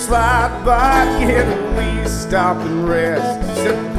slide by, can we stop and rest? Said